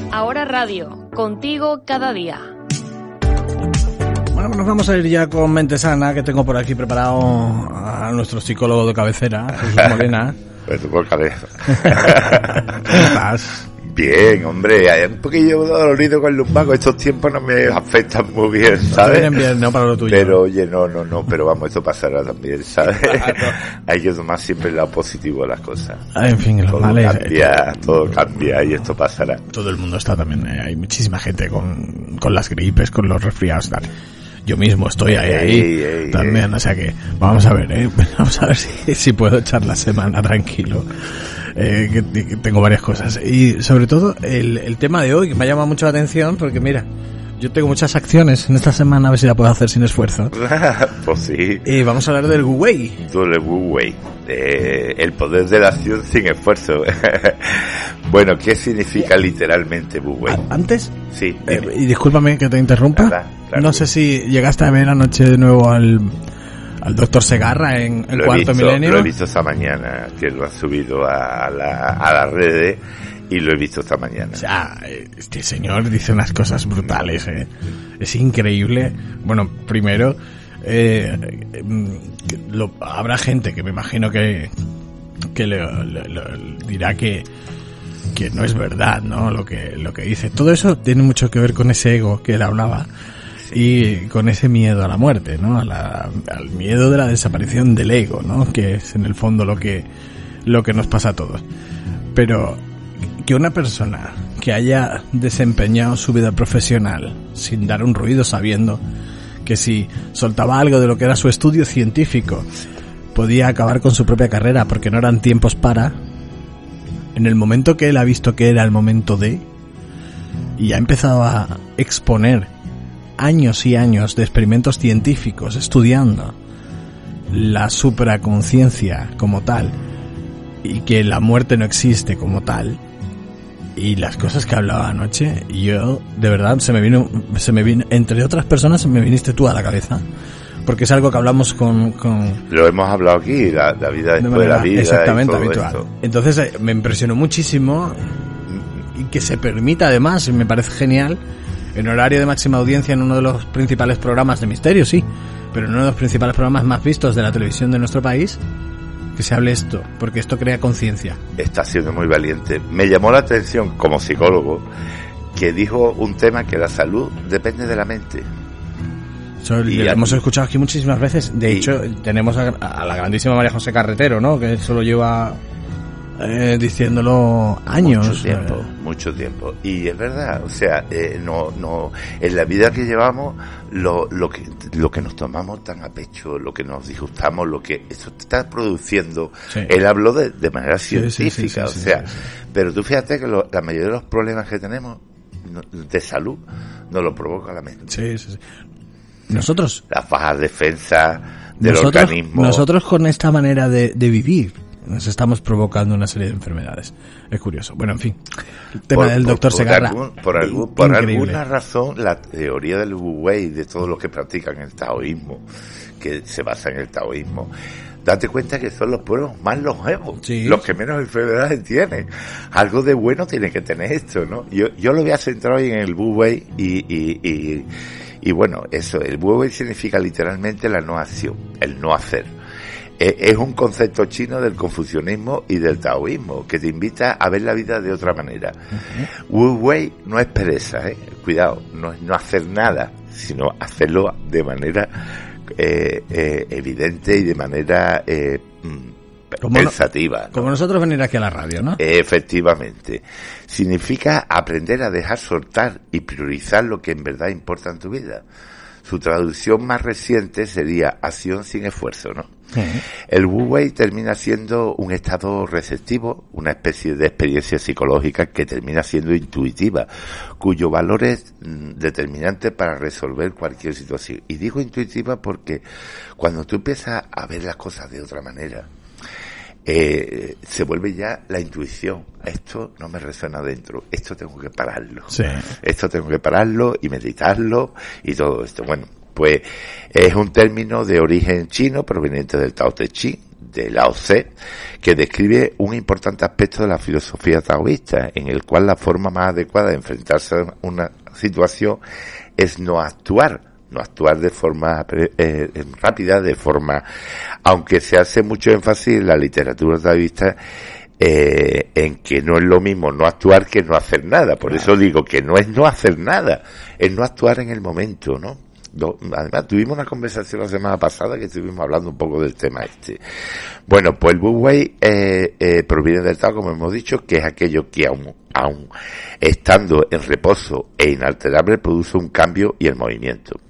Ahora Radio, contigo cada día. Bueno, nos vamos a ir ya con Mente Sana, que tengo por aquí preparado a nuestro psicólogo de cabecera, Jesús Molina. Pues tu por cabeza. ¿Cómo estás? Bien, hombre, hay un poquillo dolorido con el lumbago. Estos tiempos no me afectan muy bien, ¿sabes? Vienen bien, ¿no? Para lo tuyo. Pero oye, no, pero vamos, esto pasará también, ¿sabes? Claro. Hay que tomar siempre el lado positivo de las cosas. En fin, los males. Todo cambia y esto pasará. Todo el mundo está también, hay muchísima gente con las gripes, con los resfriados, tal. Yo mismo estoy ahí también, o sea que vamos a ver, vamos a ver si puedo echar la semana tranquilo, que tengo varias cosas. Y sobre todo el tema de hoy, que me ha llamado mucho la atención, porque mira, yo tengo muchas acciones en esta semana, a ver si la puedo hacer sin esfuerzo. Pues sí. Y vamos a hablar del Wu Wei. El Wu Wei, el poder de la acción sin esfuerzo. Bueno, ¿qué significa literalmente Wu Wei? Antes, sí, y discúlpame que te interrumpa, claro. No sé si llegaste a ver anoche de nuevo al doctor Segarra en el Cuarto Milenio. Lo he visto esta mañana, que lo han subido a las redes, y lo he visto esta mañana. O sea, este señor dice unas cosas brutales, es increíble. Bueno, primero, habrá gente que me imagino que le dirá que no es verdad, ¿no? Lo que dice. Todo eso tiene mucho que ver con ese ego que él hablaba y con ese miedo a la muerte, ¿no? Al miedo de la desaparición del ego, ¿no? Que es en el fondo lo que nos pasa a todos. Pero que una persona que haya desempeñado su vida profesional sin dar un ruido, sabiendo que si soltaba algo de lo que era su estudio científico podía acabar con su propia carrera porque no eran tiempos para, en el momento que él ha visto que era el momento de, y ha empezado a exponer años y años de experimentos científicos estudiando la supraconciencia como tal y que la muerte no existe como tal, y las cosas que hablaba anoche, yo de verdad se me vino entre otras personas me viniste tú a la cabeza, porque es algo que hablamos con lo hemos hablado aquí, la vida después de la vida, exactamente, y todo habitual. Esto. Entonces me impresionó muchísimo, y que se permita además, me parece genial, en horario de máxima audiencia en uno de los principales programas de misterio, sí, pero en uno de los principales programas más vistos de la televisión de nuestro país, que se hable esto, porque esto crea conciencia. Está siendo muy valiente. Me llamó la atención como psicólogo que dijo un tema, que la salud depende de la mente. Y hemos escuchado aquí muchísimas veces. De hecho, tenemos a la grandísima María José Carretero, ¿no? Que eso lo lleva diciéndolo años. Mucho tiempo. Y es verdad, o sea, no en la vida que llevamos, lo que nos tomamos tan a pecho, lo que nos disgustamos, lo que eso está produciendo. Sí. Él habló de manera científica, sí, pero tú fíjate que la mayoría de los problemas que tenemos de salud nos lo provoca la mente. Sí. Nosotros, las bajas defensas del organismo. Nosotros con esta manera de vivir nos estamos provocando una serie de enfermedades. Es curioso. Bueno, en fin. El tema del doctor Segarra. Por alguna razón, la teoría del Wu Wei, de todos los que practican el taoísmo, que se basa en el taoísmo, date cuenta que son los pueblos más longevos, los que menos enfermedades tienen. Algo de bueno tiene que tener esto, ¿no? Yo lo voy a centrar hoy en el Wu Wei y bueno, eso, el Wu Wei significa literalmente la no acción, el no hacer. Es un concepto chino del confucianismo y del taoísmo que te invita a ver la vida de otra manera. Wu Wei no es pereza, cuidado, no es no hacer nada, sino hacerlo de manera evidente y de manera pensativa, ¿no? Como nosotros venir aquí a la radio, ¿no? Efectivamente. Significa aprender a dejar soltar y priorizar lo que en verdad importa en tu vida. Su traducción más reciente sería acción sin esfuerzo, ¿no? El Wu Wei termina siendo un estado receptivo, una especie de experiencia psicológica que termina siendo intuitiva, cuyo valor es determinante para resolver cualquier situación. Y digo intuitiva porque cuando tú empiezas a ver las cosas de otra manera, se vuelve ya la intuición. Esto no me resuena dentro, esto tengo que pararlo. Esto tengo que pararlo y meditarlo y todo esto. Bueno, pues es un término de origen chino proveniente del Tao Te Ching, de Lao Tse, que describe un importante aspecto de la filosofía taoísta, en el cual la forma más adecuada de enfrentarse a una situación es no actuar de forma rápida, aunque se hace mucho énfasis en la literatura taoísta en que no es lo mismo no actuar que no hacer nada. Por eso digo que no es no hacer nada, es no actuar en el momento, ¿no? Además, tuvimos una conversación la semana pasada que estuvimos hablando un poco del tema este. Bueno, pues el Wu Wei proviene del Tao, como hemos dicho, que es aquello que aún estando en reposo e inalterable produce un cambio y el movimiento.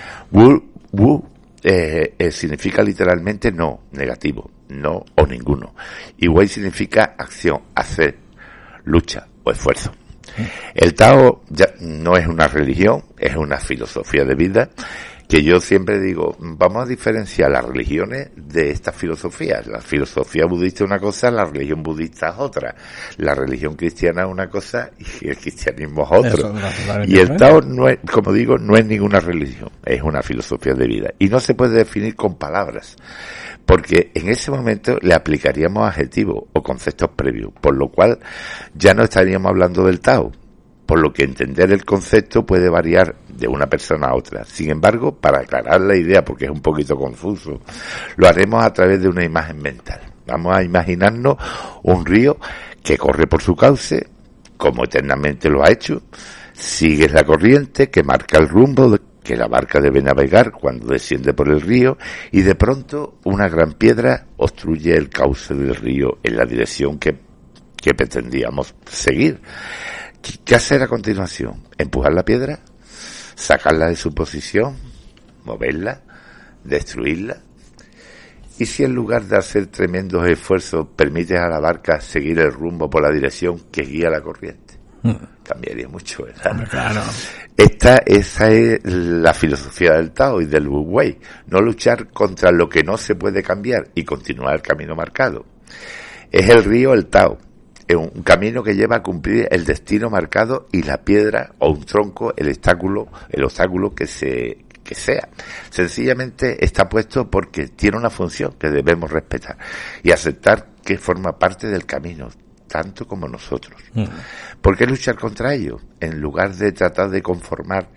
Wu significa literalmente no, negativo, no o ninguno. Y Wei significa acción, hacer, lucha o esfuerzo. El Tao ya no es una religión, es una filosofía de vida, que yo siempre digo, vamos a diferenciar las religiones de estas filosofías. La filosofía budista es una cosa, la religión budista es otra. La religión cristiana es una cosa y el cristianismo es otro. Y el Tao no es, como digo, no es ninguna religión, es una filosofía de vida. Y no se puede definir con palabras, porque en ese momento le aplicaríamos adjetivos o conceptos previos, por lo cual ya no estaríamos hablando del Tao, por lo que entender el concepto puede variar de una persona a otra. Sin embargo, para aclarar la idea, porque es un poquito confuso, lo haremos a través de una imagen mental. Vamos a imaginarnos un río que corre por su cauce, como eternamente lo ha hecho, sigue la corriente que marca el rumbo que la barca debe navegar cuando desciende por el río, y de pronto una gran piedra obstruye el cauce del río en la dirección que pretendíamos seguir. ¿Qué hacer a continuación? ¿Empujar la piedra? ¿Sacarla de su posición? ¿Moverla? ¿Destruirla? ¿Y si en lugar de hacer tremendos esfuerzos permites a la barca seguir el rumbo por la dirección que guía la corriente? Cambiaría mucho, ¿verdad? Claro. Esa es la filosofía del Tao y del Wu Wei. No luchar contra lo que no se puede cambiar y continuar el camino marcado. Es el río el Tao. Es un camino que lleva a cumplir el destino marcado, y la piedra o un tronco el obstáculo que sea. Sencillamente está puesto porque tiene una función que debemos respetar y aceptar que forma parte del camino, tanto como nosotros. ¿Por qué luchar contra ello? En lugar de tratar de conformar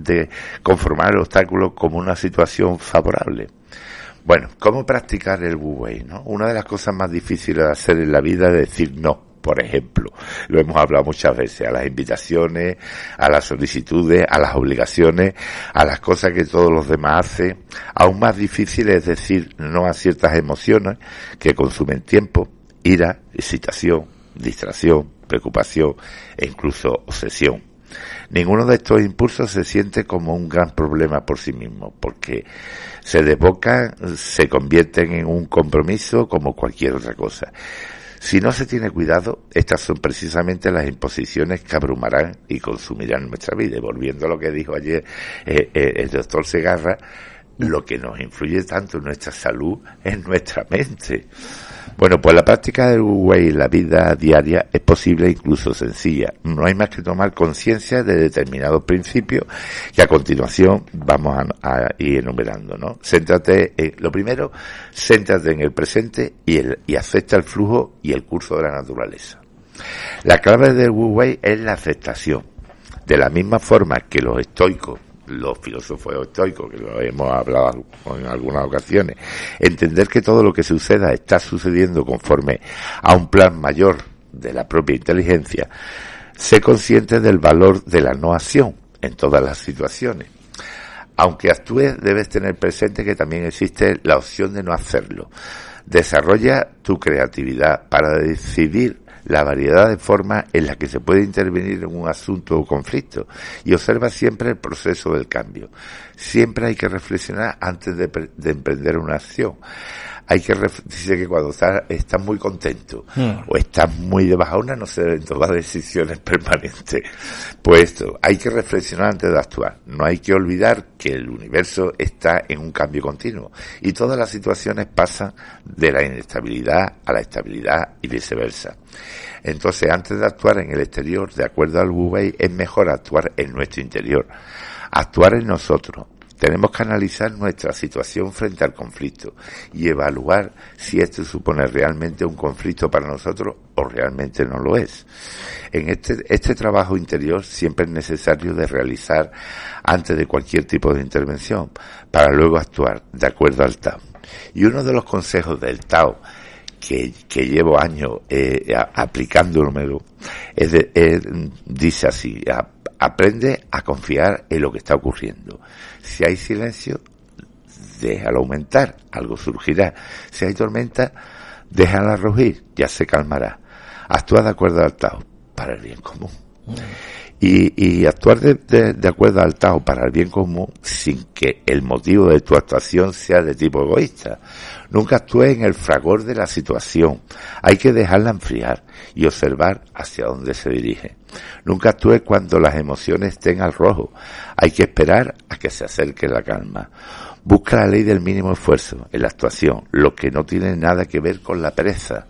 el obstáculo como una situación favorable. Bueno, ¿cómo practicar el Wu Wei, no? Una de las cosas más difíciles de hacer en la vida es decir no. Por ejemplo, lo hemos hablado muchas veces, a las invitaciones, a las solicitudes, a las obligaciones, a las cosas que todos los demás hacen. Aún más difícil es decir no a ciertas emociones que consumen tiempo, ira, excitación, distracción, preocupación e incluso obsesión. Ninguno de estos impulsos se siente como un gran problema por sí mismo, porque se desbocan, se convierten en un compromiso como cualquier otra cosa. Si no se tiene cuidado, estas son precisamente las imposiciones que abrumarán y consumirán nuestra vida. Y volviendo a lo que dijo ayer el doctor Segarra, lo que nos influye tanto en nuestra salud es nuestra mente. Bueno, pues la práctica del Wu Wei en la vida diaria es posible e incluso sencilla. No hay más que tomar conciencia de determinados principios que a continuación vamos a ir enumerando, ¿no? Lo primero, céntrate en el presente y acepta el flujo y el curso de la naturaleza. La clave del Wu Wei es la aceptación. De la misma forma que los estoicos, los filósofos estoicos, que lo hemos hablado en algunas ocasiones, entender que todo lo que suceda está sucediendo conforme a un plan mayor de la propia inteligencia, sé consciente del valor de la no acción en todas las situaciones. Aunque actúes, debes tener presente que también existe la opción de no hacerlo. Desarrolla tu creatividad para decidir la variedad de formas en las que se puede intervenir en un asunto o conflicto, y observa siempre el proceso del cambio. Siempre hay que reflexionar antes de emprender una acción. Dice que cuando estás muy contento o estás muy de bajona no se deben tomar decisiones permanentes. Pues hay que reflexionar antes de actuar. No hay que olvidar que el universo está en un cambio continuo y todas las situaciones pasan de la inestabilidad a la estabilidad y viceversa. Entonces, antes de actuar en el exterior, de acuerdo al Wu Wei, es mejor actuar en nuestro interior, actuar en nosotros, tenemos que analizar nuestra situación frente al conflicto y evaluar si esto supone realmente un conflicto para nosotros o realmente no lo es. En este trabajo interior siempre es necesario de realizar antes de cualquier tipo de intervención, para luego actuar de acuerdo al Tao. Y uno de los consejos del Tao que llevo años aplicándomelo dice así: aprende a confiar en lo que está ocurriendo. Si hay silencio, déjalo aumentar, algo surgirá. Si hay tormenta, déjala rugir, ya se calmará. Actúa de acuerdo al Tao para el bien común. Y actuar de acuerdo al Tao para el bien común sin que el motivo de tu actuación sea de tipo egoísta. Nunca actúes en el fragor de la situación. Hay que dejarla enfriar y observar hacia dónde se dirige. Nunca actúes cuando las emociones estén al rojo. Hay que esperar a que se acerque la calma. Busca la ley del mínimo esfuerzo en la actuación, lo que no tiene nada que ver con la pereza.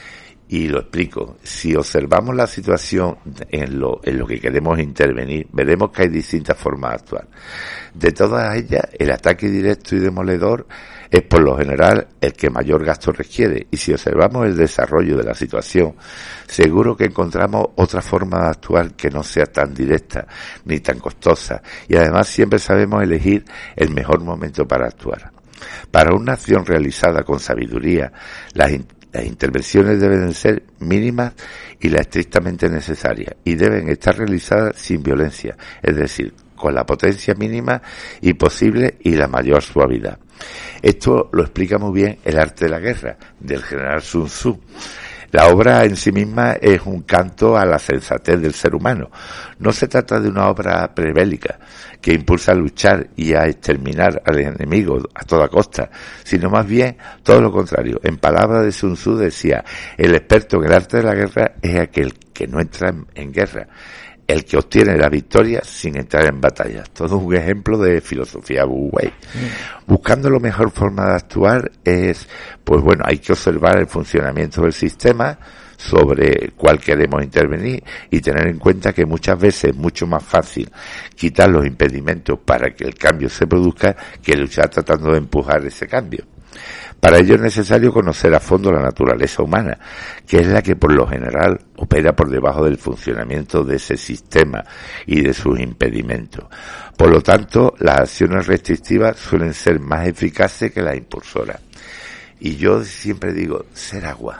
Y lo explico. Si observamos la situación en lo que queremos intervenir, veremos que hay distintas formas de actuar. De todas ellas, el ataque directo y demoledor es por lo general el que mayor gasto requiere. Y si observamos el desarrollo de la situación, seguro que encontramos otra forma de actuar que no sea tan directa ni tan costosa. Y además siempre sabemos elegir el mejor momento para actuar. Para una acción realizada con sabiduría, las intervenciones deben ser mínimas y las estrictamente necesarias, y deben estar realizadas sin violencia, es decir, con la potencia mínima y posible y la mayor suavidad. Esto lo explica muy bien El arte de la guerra, del general Sun Tzu. La obra en sí misma es un canto a la sensatez del ser humano. No se trata de una obra prebélica que impulsa a luchar y a exterminar al enemigo a toda costa, sino más bien todo lo contrario. En palabras de Sun Tzu decía: el experto en el arte de la guerra es aquel que no entra en guerra, el que obtiene la victoria sin entrar en batalla. Todo un ejemplo de filosofía Wu Wei. Buscando la mejor forma de actuar es, pues bueno, hay que observar el funcionamiento del sistema sobre cuál queremos intervenir y tener en cuenta que muchas veces es mucho más fácil quitar los impedimentos para que el cambio se produzca que luchar tratando de empujar ese cambio. Para ello es necesario conocer a fondo la naturaleza humana, que es la que por lo general opera por debajo del funcionamiento de ese sistema y de sus impedimentos. Por lo tanto, las acciones restrictivas suelen ser más eficaces que las impulsoras. Y yo siempre digo, ser agua.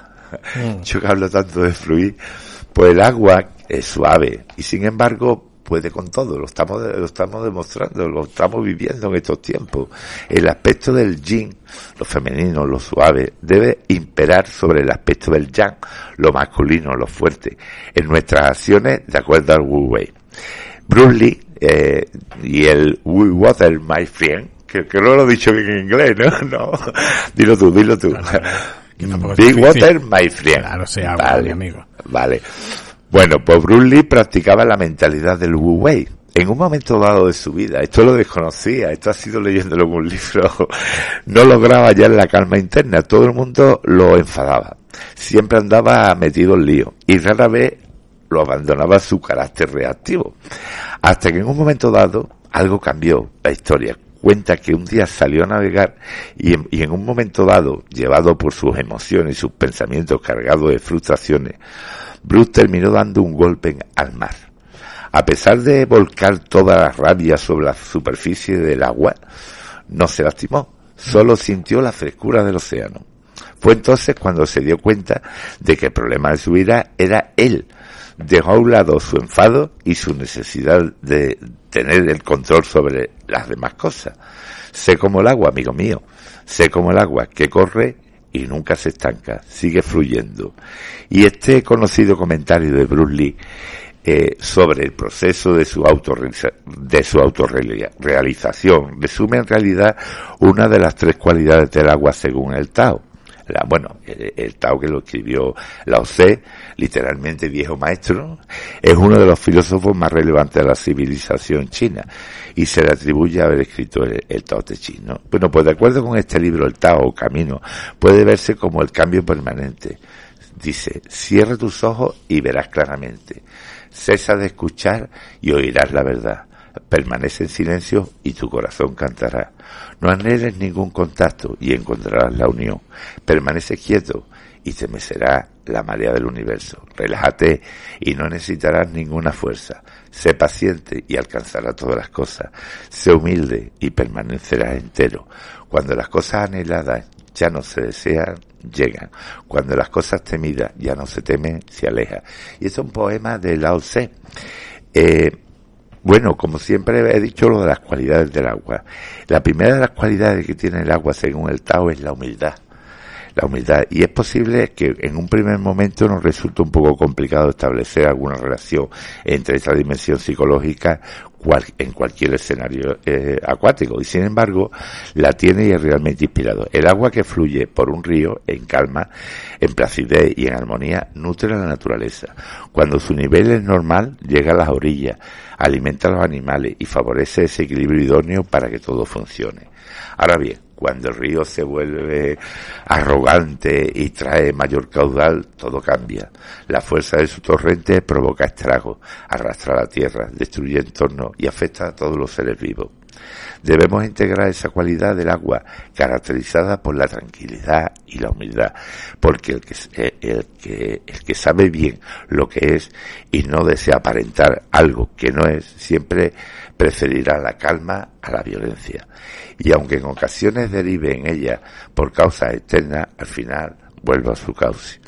Yo que hablo tanto de fluir, pues el agua es suave y sin embargo puede con todo, lo estamos demostrando, lo estamos viviendo en estos tiempos. El aspecto del yin, lo femenino, lo suave, debe imperar sobre el aspecto del yang, lo masculino, lo fuerte, en nuestras acciones de acuerdo al Wu Wei. Bruce Lee y el We Water My Friend, que no lo he dicho bien en inglés, ¿no? Dilo tú. Big Water My Friend. Claro, sea agua, mi amigo. Vale. Bueno, pues Bruce Lee practicaba la mentalidad del Wu Wei. En un momento dado de su vida, esto lo desconocía, esto ha sido leyéndolo en un libro, no lograba hallar la calma interna, todo el mundo lo enfadaba, siempre andaba metido en lío y rara vez lo abandonaba su carácter reactivo. Hasta que en un momento dado algo cambió la historia. Cuenta que un día salió a navegar y en un momento dado, llevado por sus emociones y sus pensamientos cargados de frustraciones, Bruce terminó dando un golpe al mar. A pesar de volcar toda la rabia sobre la superficie del agua, no se lastimó, solo sintió la frescura del océano. Fue entonces cuando se dio cuenta de que el problema de su vida era él. Dejó a un lado su enfado y su necesidad de tener el control sobre las demás cosas. Sé como el agua, amigo mío, sé como el agua que corre y nunca se estanca, sigue fluyendo. Y este conocido comentario de Bruce Lee sobre el proceso de su autorrealización resume en realidad una de las 3 cualidades del agua según el Tao. El Tao, que lo escribió Lao Tse, literalmente viejo maestro, es uno de los filósofos más relevantes de la civilización china y se le atribuye haber escrito el Tao Te Ching, ¿no? Bueno, pues de acuerdo con este libro, el Tao o Camino puede verse como el cambio permanente. Dice: cierra tus ojos y verás claramente. Cesa de escuchar y oirás la verdad. permanece en silencio y tu corazón cantará. No anheles ningún contacto y encontrarás la unión. Permanece quieto y te mecerá la marea del universo. Relájate y no necesitarás ninguna fuerza. Sé paciente y alcanzarás todas las cosas. Sé humilde y permanecerás entero. Cuando las cosas anheladas ya no se desean, llegan. Cuando las cosas temidas ya no se temen, se alejan. Y esto es un poema de Lao Tse. Bueno, como siempre he dicho, lo de las cualidades del agua. La primera de las cualidades que tiene el agua, según el Tao, es la humildad. La humildad. Y es posible que en un primer momento nos resulte un poco complicado establecer alguna relación entre esta dimensión psicológica en cualquier escenario acuático. Y sin embargo, la tiene y es realmente inspirador. El agua que fluye por un río en calma, en placidez y en armonía, nutre a la naturaleza. Cuando su nivel es normal, llega a las orillas, alimenta a los animales y favorece ese equilibrio idóneo para que todo funcione. Ahora bien, cuando el río se vuelve arrogante y trae mayor caudal, todo cambia. La fuerza de su torrente provoca estragos, arrastra la tierra, destruye entornos y afecta a todos los seres vivos. Debemos integrar esa cualidad del agua, caracterizada por la tranquilidad y la humildad, porque el que sabe bien lo que es y no desea aparentar algo que no es, siempre preferirá la calma a la violencia. Y aunque en ocasiones derive en ella por causas externas, al final vuelve a su cauce.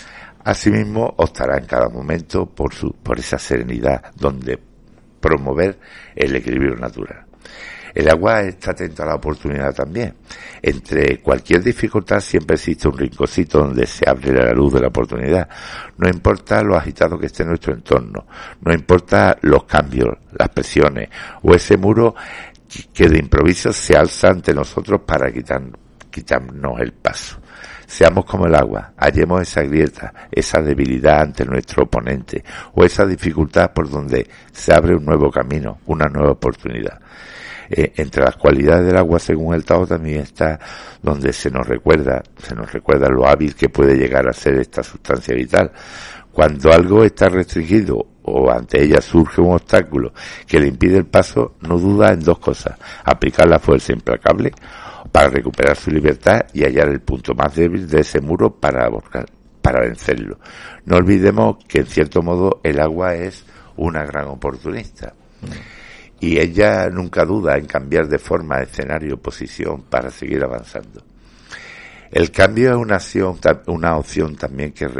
Asimismo, optará en cada momento por esa serenidad, donde promover el equilibrio natural. El agua está atento a la oportunidad también. Entre cualquier dificultad siempre existe un rinconcito donde se abre la luz de la oportunidad. No importa lo agitado que esté nuestro entorno, no importa los cambios, las presiones o ese muro que de improviso se alza ante nosotros para quitarnos el paso. Seamos como el agua, hallemos esa grieta, esa debilidad ante nuestro oponente o esa dificultad por donde se abre un nuevo camino, una nueva oportunidad. Entre las cualidades del agua, según el Tao, también está donde se nos recuerda lo hábil que puede llegar a ser esta sustancia vital. Cuando algo está restringido o ante ella surge un obstáculo que le impide el paso, no duda en dos cosas: aplicar la fuerza implacable para recuperar su libertad y hallar el punto más débil de ese muro para vencerlo. No olvidemos que, en cierto modo, el agua es una gran oportunista. Y ella nunca duda en cambiar de forma, escenario, posición para seguir avanzando. El cambio es una opción también que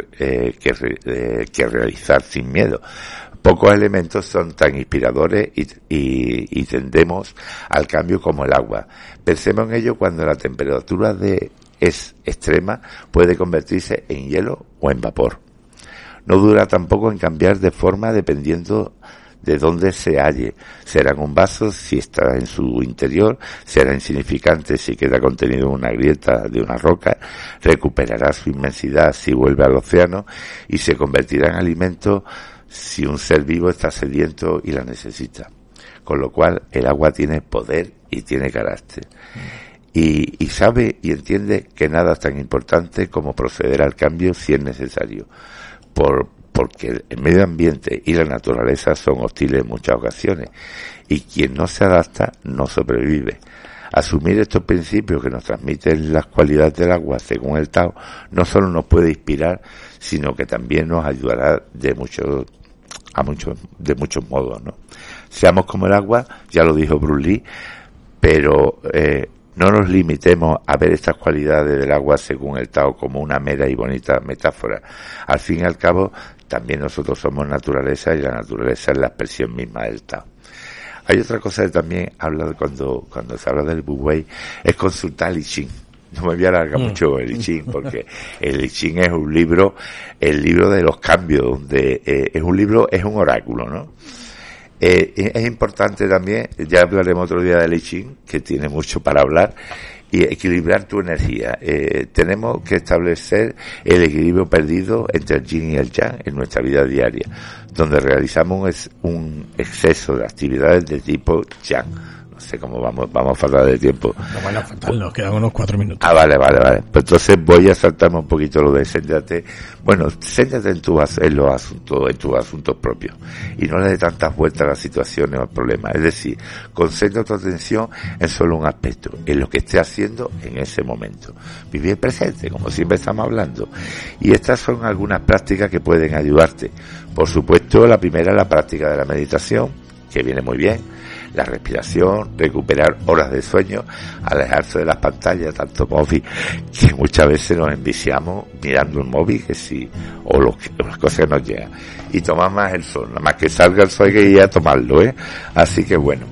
realizar sin miedo. Pocos elementos son tan inspiradores y tendemos al cambio como el agua. Pensemos en ello cuando la temperatura es extrema, puede convertirse en hielo o en vapor. No dura tampoco en cambiar de forma dependiendo de dónde se halle. Será en un vaso si está en su interior, será insignificante si queda contenido en una grieta de una roca, recuperará su inmensidad si vuelve al océano y se convertirá en alimento si un ser vivo está sediento y la necesita. Con lo cual el agua tiene poder y tiene carácter. Y sabe y entiende que nada es tan importante como proceder al cambio si es necesario. Porque el medio ambiente y la naturaleza son hostiles en muchas ocasiones y quien no se adapta no sobrevive. Asumir estos principios que nos transmiten las cualidades del agua según el Tao no solo nos puede inspirar, sino que también nos ayudará de muchos modos, ¿no? Seamos como el agua, ya lo dijo Bruce Lee, pero no nos limitemos a ver estas cualidades del agua según el Tao como una mera y bonita metáfora. Al fin y al cabo, también nosotros somos naturaleza y la naturaleza es la expresión misma del Tao. Hay otra cosa que también habla cuando se habla del Wu Wei, es consultar el I Ching. No me voy a alargar mucho el I Ching, porque el I Ching es un libro, el libro de los cambios, donde es un oráculo, ¿no? Es importante también, ya hablaremos otro día del I Ching, que tiene mucho para hablar, y equilibrar tu energía. Tenemos que establecer el equilibrio perdido entre el yin y el yang en nuestra vida diaria, donde realizamos un exceso de actividades de tipo yang, no sé cómo vamos a faltar de tiempo. No van a faltar, nos quedan unos 4 minutos. Ah, vale. Pues entonces voy a saltarme un poquito lo de céntrate. Bueno, céntrate en tus asuntos propios. Y no le dé tantas vueltas a las situaciones o al problema. Es decir, concentra tu atención en solo un aspecto, en lo que esté haciendo en ese momento. Vivir presente, como siempre estamos hablando. Y estas son algunas prácticas que pueden ayudarte. Por supuesto, la primera es la práctica de la meditación, que viene muy bien. La respiración, recuperar horas de sueño, alejarse de las pantallas, tanto móvil, que muchas veces nos enviciamos mirando el móvil, las cosas que nos llegan. Y tomar más el sol, nada más que salga el sol hay que ir a tomarlo, Así que bueno.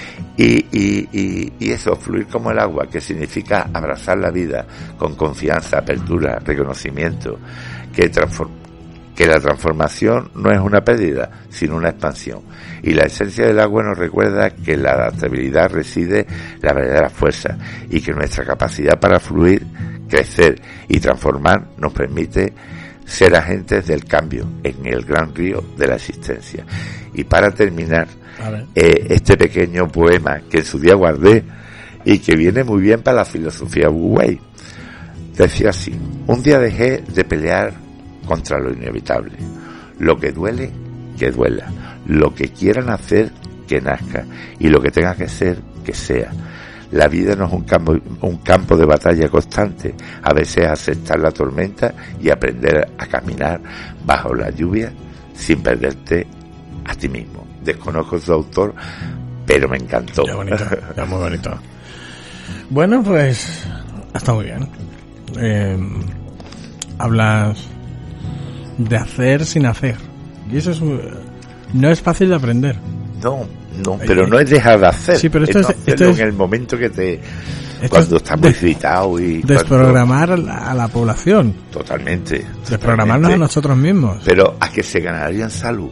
Y eso, fluir como el agua, que significa abrazar la vida con confianza, apertura, reconocimiento, que la transformación no es una pérdida, sino una expansión. Y la esencia del agua nos recuerda que en la adaptabilidad reside la verdadera fuerza y que nuestra capacidad para fluir, crecer y transformar nos permite ser agentes del cambio en el gran río de la existencia. Y para terminar, este pequeño poema que en su día guardé y que viene muy bien para la filosofía Wu Wei, decía así: un día dejé de pelear contra lo inevitable. Lo que duele, que duela. Lo que quieran hacer, que nazca. Y lo que tenga que ser, que sea. La vida no es un campo de batalla constante. A veces aceptar la tormenta y aprender a caminar bajo la lluvia sin perderte a ti mismo. Desconozco su autor, pero me encantó. Ya bonito, ya muy bonito. Bueno, pues está muy bien. Hablas de hacer sin hacer, y eso no es fácil de aprender. No, pero no es dejar de hacer. Sí, pero esto es en el momento que cuando está muy excitado y desprogramar a la población. Totalmente. Desprogramarnos a nosotros mismos. Pero a que se ganaría en salud.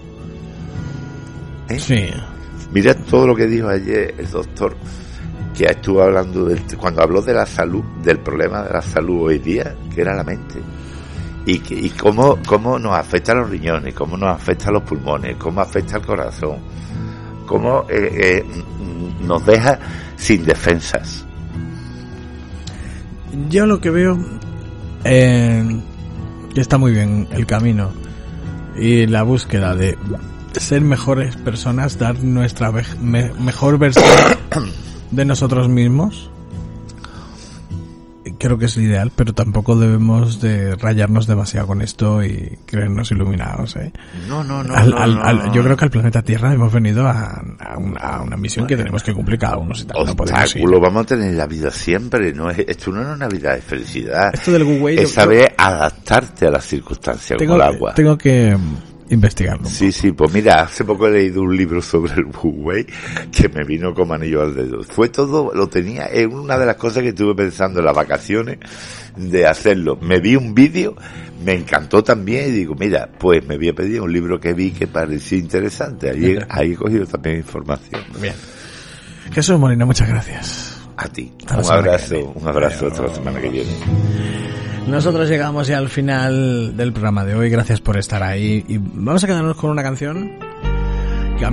Sí. Mira todo lo que dijo ayer el doctor, que estuvo hablando cuando habló de la salud, del problema de la salud hoy día, que era la mente. Y cómo nos afecta a los riñones, cómo nos afecta a los pulmones, cómo afecta al corazón, cómo nos deja sin defensas. Yo lo que veo que está muy bien el camino y la búsqueda de ser mejores personas, dar nuestra mejor versión de nosotros mismos. Creo que es ideal, pero tampoco debemos de rayarnos demasiado con esto y creernos iluminados, No. Yo creo que al planeta Tierra hemos venido a una misión que tenemos que cumplir cada uno. Obstáculo vamos a tener en la vida siempre. Esto no es una vida de felicidad. Esto del Wu Wei es saber adaptarte a las circunstancias como el agua. Tengo que investigarlo. Sí, pues mira, hace poco he leído un libro sobre el Wu Wei que me vino como anillo al dedo. Fue todo, lo tenía, es una de las cosas que estuve pensando en las vacaciones de hacerlo. Me vi un vídeo, me encantó también y digo, mira, pues me había pedido un libro que vi que parecía interesante. Ahí he cogido también información. Bien. Jesús Molina, muchas gracias. A ti. Un abrazo hasta la semana que viene. Nosotros llegamos ya al final del programa de hoy. Gracias por estar ahí y vamos a quedarnos con una canción